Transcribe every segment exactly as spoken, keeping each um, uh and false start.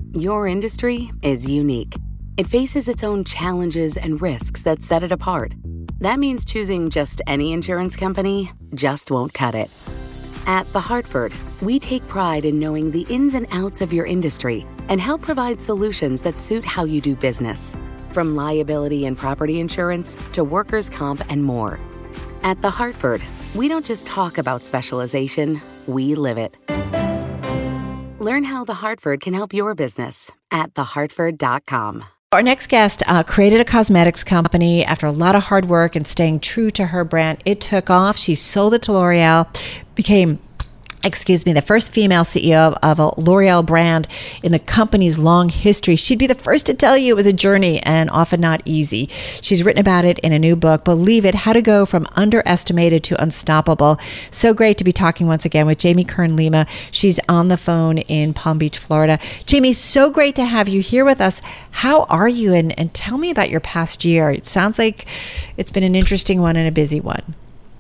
Your industry is unique. It faces its own challenges and risks that set it apart. That means choosing just any insurance company just won't cut it. At The Hartford, we take pride in knowing the ins and outs of your industry and help provide solutions that suit how you do business. From liability and property insurance to workers' comp and more. At The Hartford, we don't just talk about specialization, we live it. Learn how The Hartford can help your business at the hartford dot com. Our next guest uh, created a cosmetics company after a lot of hard work and staying true to her brand. It took off. She sold it to L'Oreal, became excuse me, the first female C E O of, of a L'Oreal brand in the company's long history. She'd be the first to tell you it was a journey and often not easy. She's written about it in a new book, Believe It, How to Go from Underestimated to Unstoppable. So great to be talking once again with Jamie Kern-Lima. She's on the phone in Palm Beach, Florida. Jamie, so great to have you here with us. How are you? And, and tell me about your past year. It sounds like it's been an interesting one and a busy one.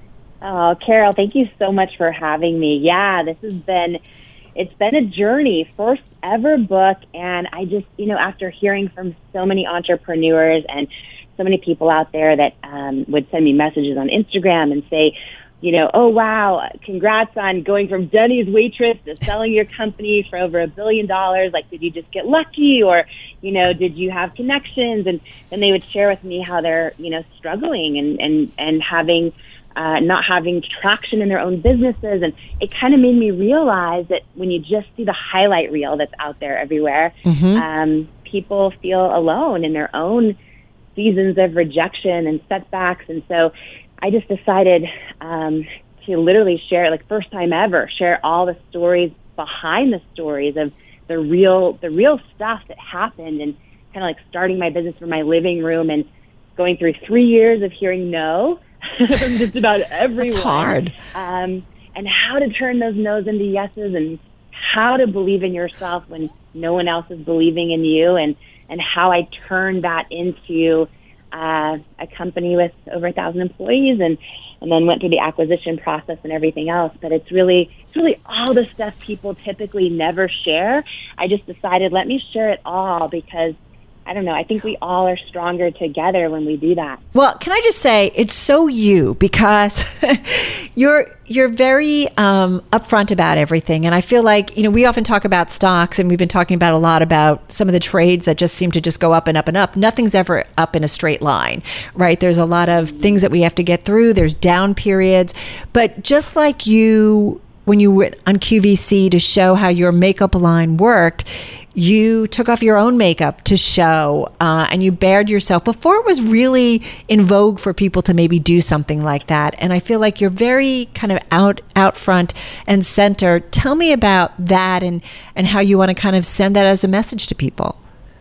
Oh, Carol, thank you so much for having me. Yeah, this has been, it's been a journey, first ever book. And I just, you know, after hearing from so many entrepreneurs and so many people out there that um, would send me messages on Instagram and say, you know, oh, wow, congrats on going from Denny's waitress to selling your company for over a billion dollars. Like, did you just get lucky? Or, you know, did you have connections? And then they would share with me how they're, you know, struggling and, and, and having, Uh, not having traction in their own businesses. And it kind of made me realize that when you just see the highlight reel that's out there everywhere, mm-hmm. um, people feel alone in their own seasons of rejection and setbacks. And so I just decided um, to literally share, like first time ever, share all the stories behind the stories of the real, the real stuff that happened, and kind of like starting my business from my living room and going through three years of hearing no from just about everyone. It's hard. Um, and how to turn those no's into yeses, and how to believe in yourself when no one else is believing in you, and, and how I turned that into uh, a company with over a thousand employees, and, and then went through the acquisition process and everything else. But it's really, it's really all the stuff people typically never share. I just decided, let me share it all, because I don't know, I think we all are stronger together when we do that. Well, can I just say, it's so you, because you're you're very um, upfront about everything. And I feel like, you know, we often talk about stocks, and we've been talking about a lot about some of the trades that just seem to just go up and up and up. Nothing's ever up in a straight line, right? There's a lot of things that we have to get through. There's down periods. But just like you, when you went on Q V C to show how your makeup line worked, you took off your own makeup to show, uh, and you bared yourself before it was really in vogue for people to maybe do something like that. And I feel like you're very kind of out out front and center. Tell me about that, and, and how you want to kind of send that as a message to people.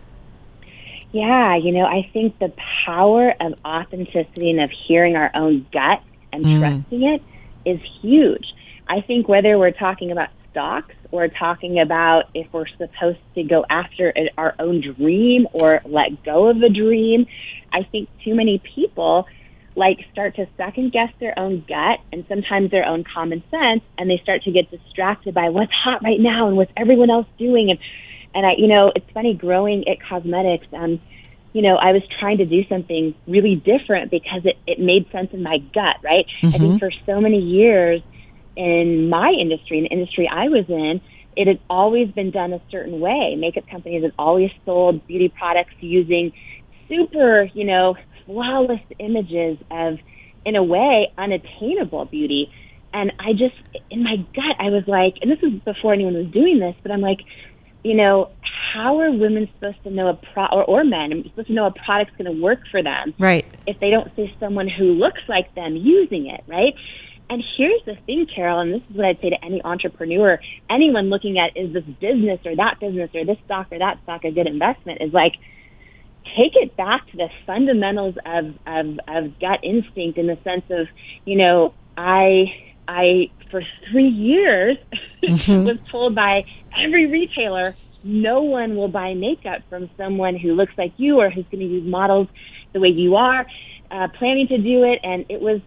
Yeah, you know, I think the power of authenticity and of hearing our own gut and mm. trusting it is huge. I think whether we're talking about stocks or talking about if we're supposed to go after our own dream or let go of a dream, I think too many people like start to second guess their own gut and sometimes their own common sense, and they start to get distracted by what's hot right now and what's everyone else doing. And and I, you know, it's funny, growing It Cosmetics, um, you know, I was trying to do something really different because it, it made sense in my gut, right? Mm-hmm. I think for so many years in my industry, in the industry I was in, it had always been done a certain way. Makeup companies had always sold beauty products using super, you know, flawless images of, in a way, unattainable beauty. And I just, in my gut, I was like, and this is before anyone was doing this, but I'm like, you know, how are women supposed to know a pro, or, or men, supposed to know a product's going to work for them, right, if they don't see someone who looks like them using it, right? And here's the thing, Carol, and this is what I'd say to any entrepreneur, anyone looking at, is this business or that business or this stock or that stock a good investment, is like, take it back to the fundamentals of, of, of gut instinct, in the sense of, you know, I, I for three years mm-hmm. was told by every retailer, no one will buy makeup from someone who looks like you or who's going to use models the way you are, uh, planning to do it. And it was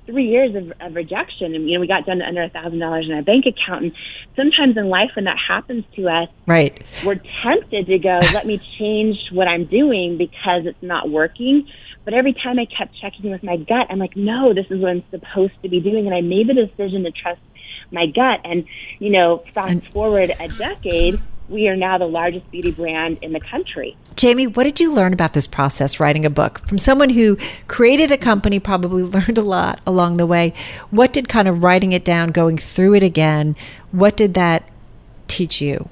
three years of, of rejection. And, you know, we got down to under a thousand dollars in our bank account. And sometimes in life when that happens to us, right, we're tempted to go, let me change what I'm doing because it's not working. But every time I kept checking with my gut, I'm like, no, this is what I'm supposed to be doing. And I made the decision to trust my gut. And, you know, fast and- forward a decade, we are now the largest beauty brand in the country. Jamie, what did you learn about this process, writing a book? From someone who created a company, probably learned a lot along the way. What did kind of writing it down, going through it again, what did that teach you?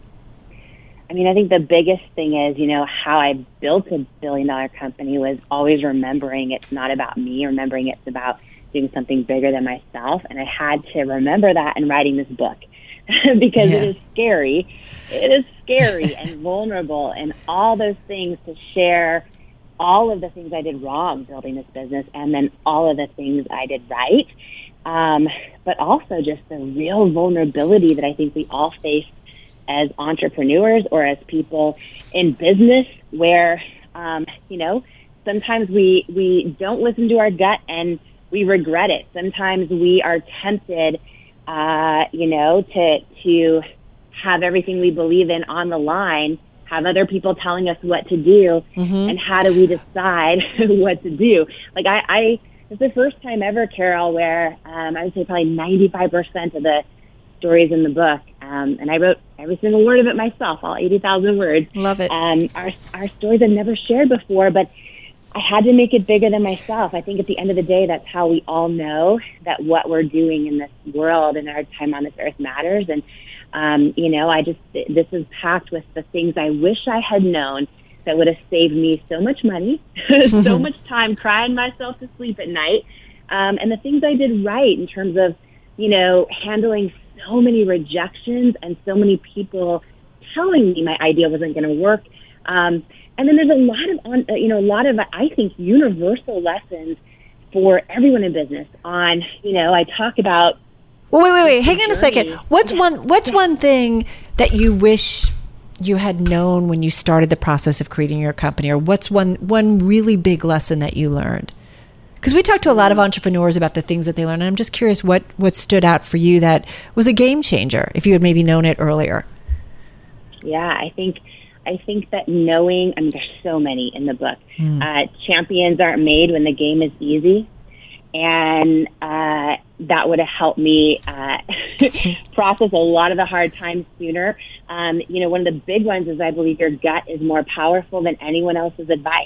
I mean, I think the biggest thing is, you know, how I built a billion dollar company was always remembering it's not about me, remembering it's about doing something bigger than myself. And I had to remember that in writing this book. because yeah. it is scary. It is scary and vulnerable and all those things to share all of the things I did wrong building this business and then all of the things I did right. Um, but also just the real vulnerability that I think we all face as entrepreneurs or as people in business where, um, you know, sometimes we, we don't listen to our gut and we regret it. Sometimes we are tempted Uh, you know, to to have everything we believe in on the line, have other people telling us what to do, mm-hmm. and how do we decide what to do? Like I, I, it's the first time ever, Carol, where um, I would say probably ninety-five percent of the stories in the book, um, and I wrote every single word of it myself, all eighty thousand words. Love it. Um, our our stories I've never shared before, but I had to make it bigger than myself. I think at the end of the day, that's how we all know that what we're doing in this world and our time on this earth matters. And, um, you know, I just, this is packed with the things I wish I had known that would have saved me so much money, so much time crying myself to sleep at night. Um, and the things I did right in terms of, you know, handling so many rejections and so many people telling me my idea wasn't going to work. Um, And then there's a lot of, on, you know, a lot of, I think, universal lessons for everyone in business on, you know, I talk about. Well, wait, wait, wait. Hang on a second. What's yeah. one, what's yeah. one thing that you wish you had known when you started the process of creating your company? Or what's one, one really big lesson that you learned? Because we talked to a lot of entrepreneurs about the things that they learned. And I'm just curious what, what stood out for you that was a game changer, if you had maybe known it earlier. Yeah, I think... I think that knowing, I mean, there's so many in the book. Mm. Uh, champions aren't made when the game is easy. And uh, that would have helped me uh, process a lot of the hard times sooner. Um, you know, one of the big ones is I believe your gut is more powerful than anyone else's advice.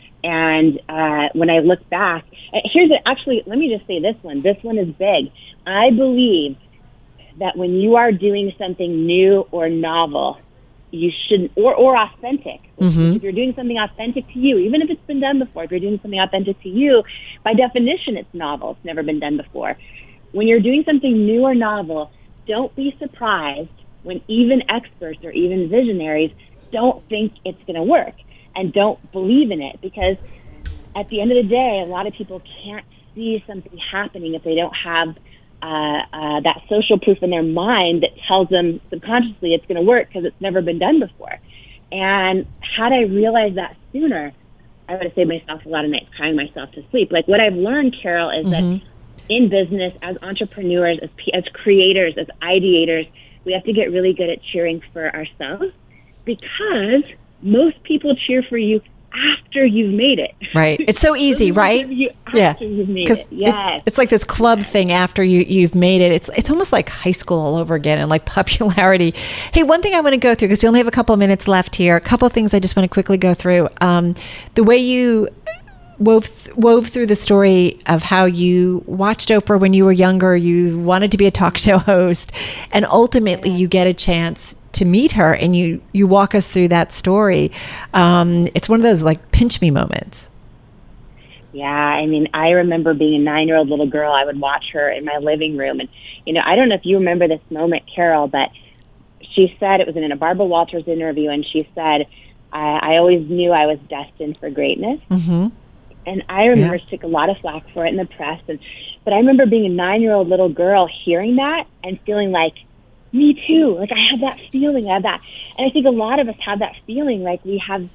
And uh, when I look back, here's a, actually, let me just say this one. This one is big. I believe that when you are doing something new or novel, you shouldn't, or, or authentic. Mm-hmm. If you're doing something authentic to you, even if it's been done before, if you're doing something authentic to you, by definition, it's novel. It's never been done before. When you're doing something new or novel, don't be surprised when even experts or even visionaries don't think it's going to work and don't believe in it. Because at the end of the day, a lot of people can't see something happening if they don't have Uh, uh, that social proof in their mind that tells them subconsciously it's going to work because it's never been done before. And had I realized that sooner, I would have saved myself a lot of nights crying myself to sleep. Like what I've learned, Carol, is mm-hmm. that in business, as entrepreneurs, as, as creators, as ideators, we have to get really good at cheering for ourselves because most people cheer for you after you've made it. Right. It's so easy, right? Yeah. Because it. Yes. it, it's like this club thing after you, you've made it. It's it's almost like high school all over again and like popularity. Hey, one thing I want to go through, because we only have a couple of minutes left here, a couple of things I just want to quickly go through. Um, the way you wove, wove through the story of how you watched Oprah when you were younger, you wanted to be a talk show host, and ultimately you get a chance to meet her, and you you walk us through that story. Um, it's one of those like pinch me moments. Yeah, I mean, I remember being a nine-year-old little girl. I would watch her in my living room, and you know, I don't know if you remember this moment, Carol, but she said, it was in a Barbara Walters interview, and she said, I, I always knew I was destined for greatness. Mm-hmm. And I remember yeah. she took a lot of flack for it in the press, and but I remember being a nine-year-old little girl hearing that and feeling like, me too. Like I had that feeling, I had that. And I think a lot of us have that feeling like we have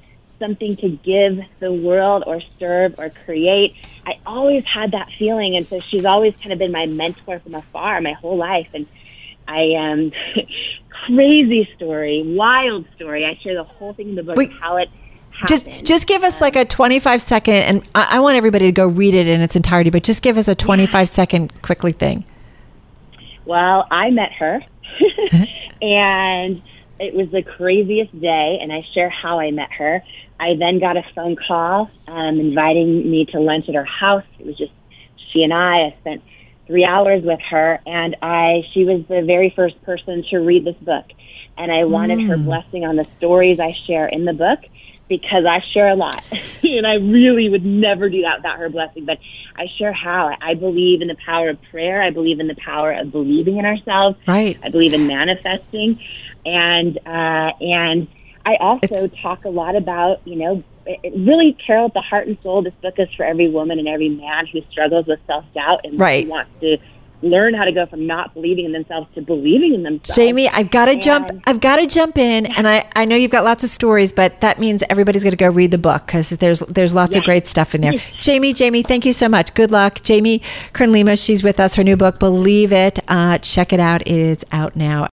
something to give the world or serve or create. I always had that feeling. And so she's always kind of been my mentor from afar my whole life. And I um, crazy story, wild story. I share the whole thing in the book, Wait, how it happened. Just, just give us like a twenty-five second, and I, I want everybody to go read it in its entirety, but just give us a twenty-five second quickly thing. Well, I met her, and it was the craziest day, and I share how I met her. I then got a phone call um, inviting me to lunch at her house. It was just she and I. I spent three hours with her, and I she was the very first person to read this book. And I wanted mm. her blessing on the stories I share in the book, because I share a lot. And I really would never do that without her blessing. But I share how. I believe in the power of prayer. I believe in the power of believing in ourselves. Right. I believe in manifesting. And uh, and I also it's, talk a lot about, you know, it really, Carol, at the heart and soul, this book is for every woman and every man who struggles with self-doubt and right. who wants to learn how to go from not believing in themselves to believing in themselves. Jamie, I've got to jump. I've got to jump in, and I, I know you've got lots of stories, but that means everybody's going to go read the book because there's there's lots yeah. of great stuff in there. Jamie, Jamie, thank you so much. Good luck, Jamie Kern Lima. She's with us. Her new book, Believe It. Uh, check it out. It is out now.